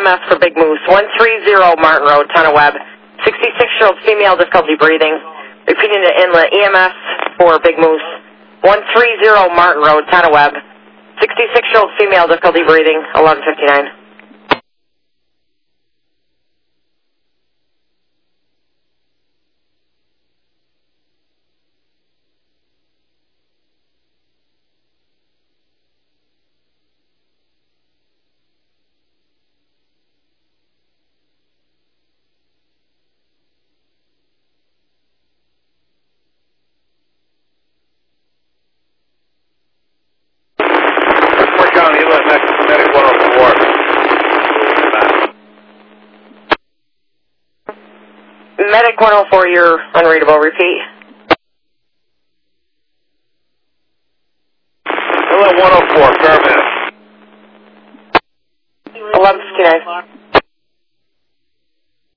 EMS for Big Moose. 130 Martin Road, Town of Webb. 66-year-old female, difficulty breathing. Repeating the inlet, EMS for Big Moose. 130 Martin Road, Town of Webb. 66-year-old female, difficulty breathing, 11:59. Medic 104. Medic 104, you're unreadable. Repeat. 104, paramedic. 11:59.